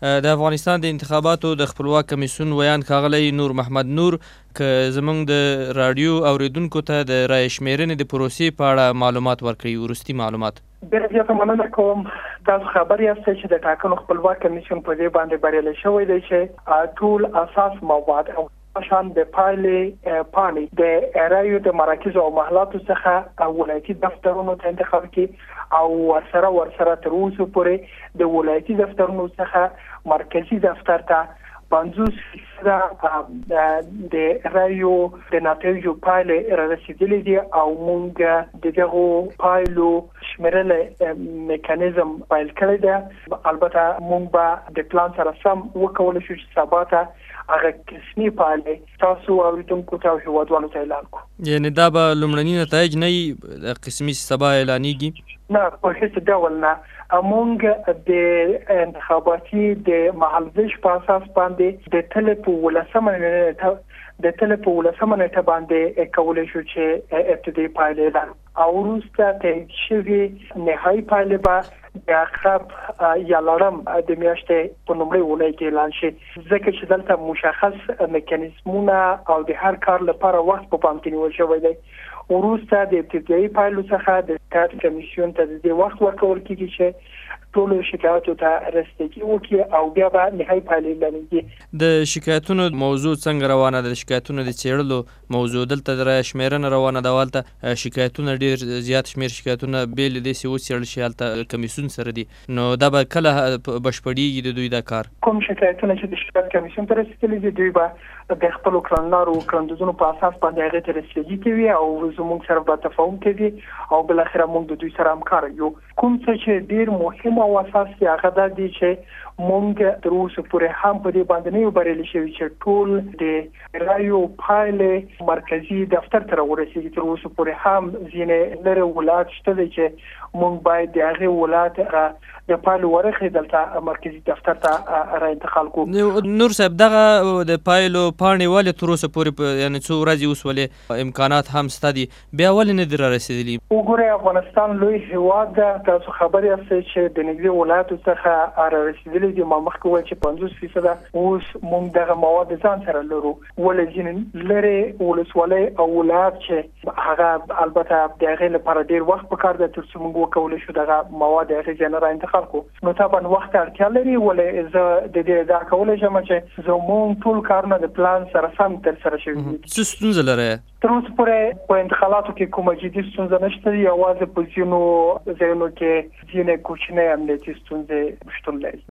د افغانستان د انتخاباتو د خپلواک کمیسیون ویان ښاغلی نور محمد نور که زموږ د راډیو اوریدونکو ته د رایې شمیرنې د پروسې په اړه معلومات ورکړي، وروستي معلومات. ډېره زیاته مننه کوم. تاسو خبر یاستئ چې د ټاکنو خپلواک کمیسیون په دې باندې بریالی شوی دی چې ټول اساس مواد او شان د پایلې پاڼې د رایو د مراکزو او محلاتو څخه ولایتي دفترونو ته انتخاب کړي او ورسره تر اوسه پورې د ولایتي دفترونو څخه مرکزي دفتر ته 50% د رایو د نتایجو پایلې رارسېدلې دي او موږ د دغو پایلو شمیرل میکانیزم پیل کړی دی. البته موږ به د پلان سره سم وکولی شو چې سبا ته هغه قسمي پایلې تاسو اوریدونکو ته او هیوادوالو ته اعلان کړو. یعنې دا به لومړني نتایج نه وي قسمي سبا اعلانیږي؟ نه، په هیڅ ډول نه. موږ د انتخاباتي د محلزش په اساس باندې د تلې په 18 نیټه باندې کولی شو چې ابتدایي پایلې اعلان او وروسته تایید شوې نهایي پایلې به د عقرب یا لړم د میاشتې په لومړۍ اونۍ کې اعلان شي، ځکه چې دلته مشخص میکانیزمونه او د هر کار لپاره وخت په پام کې نیول شوی دی. وروسته د ابتدایي پایلو څخه د شکایت کمیسیون ته د وخت ورکول کېږي چې ټولو شکایاتو ته رسیدګي وکړي او بیا به نهایي پایلې اعلانېږي. د شکایتونو موضوع څنګه روانه ده؟ د شکایتونو د څېړلو موضوع دلته د رایې شمیرنه روانه ده، هلته شکایتونه ډېر زیات شمېر شکایتونه بې له دې چې وڅېړل شي هلته کمیسیون سره دي، نو دا به کله بشپړېږي د دوی دا کار؟ کوم شکایتونه چې د شکایت کمیسیون ته رسېدلي دي دوی به د خپلو کړنلارو وړاندیزونو په اساس باندې هغې ته رسیدګي کوي او زموږ سره به تفاهم کوي او بالاخره موږ د دوی سره همکاره یو. کوم څه چې ډېر مهم او اساسي هغه دا دي چې موږ تر اوسه پورې هم په دې باندې نه یو بریالي شوي چې ټول د رایو پایلې مرکزي دفتر ته راورسېږي. تر اوسه پورې هم ځینې لرې ولایت شته دی چې موږ باید د هغې ولایت د پایلو ورقې دلته مرکزي دفتر ته را انتقال کړو. نور صاحب، دغه د پایلو پاڼې ولې تر اوسه پورې یعنې څو ورځې اوس ولې امکانات هم شته دي بیا ولې نه دي رارسېدلي؟ وګورئ، افغانستان لوی هېواد ده. تاسو خبر یاستئ چې د نږدې ولایاتو څخه رارسېدلي دي. ما مخکې وویل چې 50% اوس موږ دغه مواد ځان سره لرو، ولې ځینې لرې ولسوالۍ او ولایت چې هغه البته د هغې لپاره ډېر وخت پکار ده تر څو موږ وکولی شو دغه مواد د هغې ځای نه را انتقال کړو. نو طبعا وخت اړتیا لري، ولې زه د دې ادعا کولی شم چې زموږ ټول کارونه د پلان سره سم ترسره شوي دي. څه ستونزه لرئ؟ تر اوسه پورې په انتقالاتو کې کومه جدي ستونزه نشته، یوازې په ځینو ځایونو کې ځینې کوچنۍ امنیتي ستونزې شتون لري.